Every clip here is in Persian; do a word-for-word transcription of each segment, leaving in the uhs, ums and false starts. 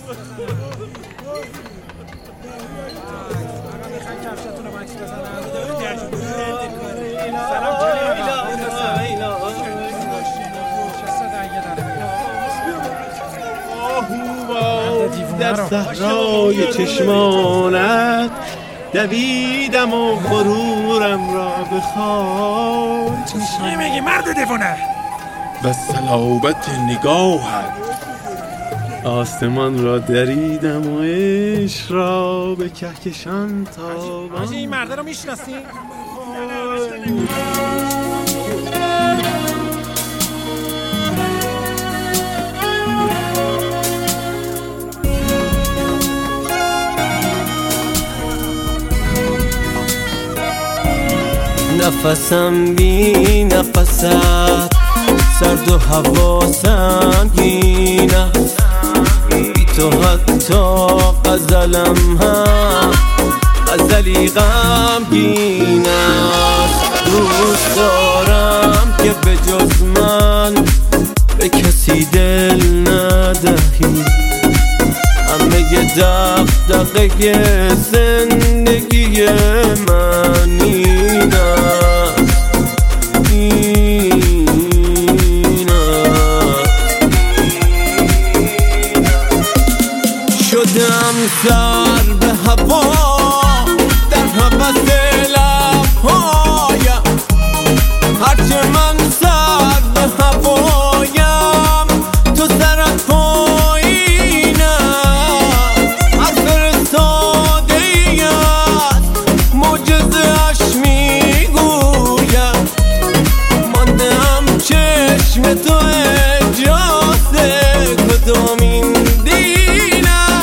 در صحرای چشمانت دویدم و غرورم را بخواد. چی میگی مرد دیوانه؟ و صلابت نگاهت آسمان را دریدم و عشق را به کهکشان تابان. آجی این مرده رو میشناسی؟ نفسم بی نفست، سرد و هوا سنگینه، بی تو حتی غزلم هم غزلی غمگین است. دوست دارم که به جز من به کسی دل ندهی، همه دغدغه زندگی من این است، این است. شدم سر به هوا در هوس لبهایم، هرچه من سر به هوایم تو سرت پایین است. هر فرستاده ای است معجزه اش میگویم، ماندم چشم تو اجازه کدامین دین است.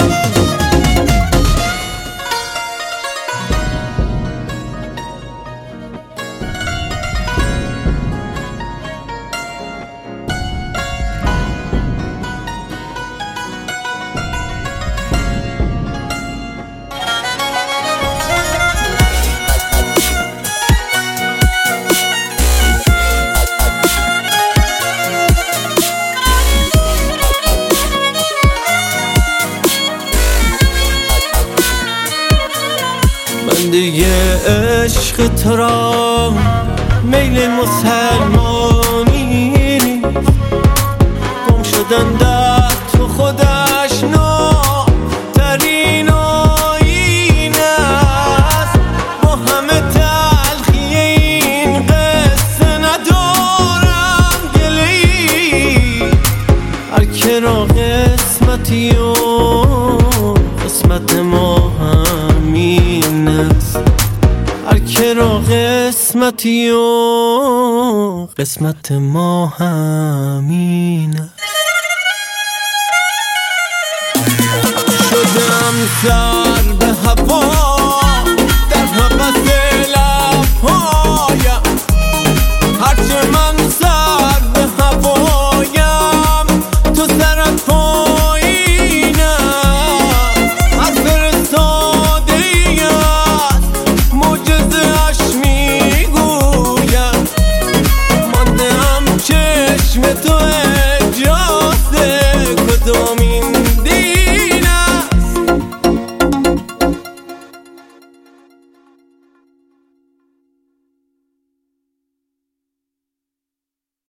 من دیگه عشق تو را میل مسلمانی نیست، گم شدن در تو خودش نوع ترین آیین است. با همه تلخی این قصه ندارم گله‌ای، هر که را قسمتی و قسمت ما همین است. هر که را قسمتی و قسمت ما همین است. شدم سر به هوا